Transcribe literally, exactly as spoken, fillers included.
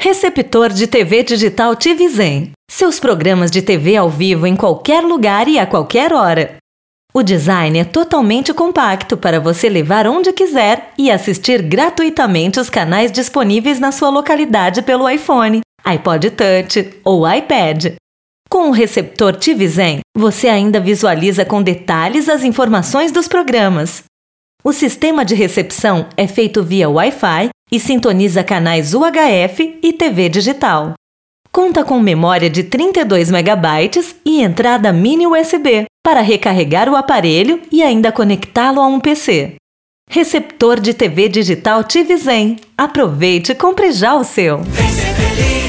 Receptor de T V digital Tivizen. Seus programas de T V ao vivo em qualquer lugar e a qualquer hora. O design é totalmente compacto para você levar onde quiser e assistir gratuitamente os canais disponíveis na sua localidade pelo iPhone, iPod Touch ou iPad. Com o receptor Tivizen, você ainda visualiza com detalhes as informações dos programas. O sistema de recepção é feito via Wi-Fi e sintoniza canais U H F e T V digital. Conta com memória de trinta e dois megabytes e entrada mini U S B para recarregar o aparelho e ainda conectá-lo a um P C. Receptor de T V digital Tivizen. Aproveite e compre já o seu! Vem ser feliz.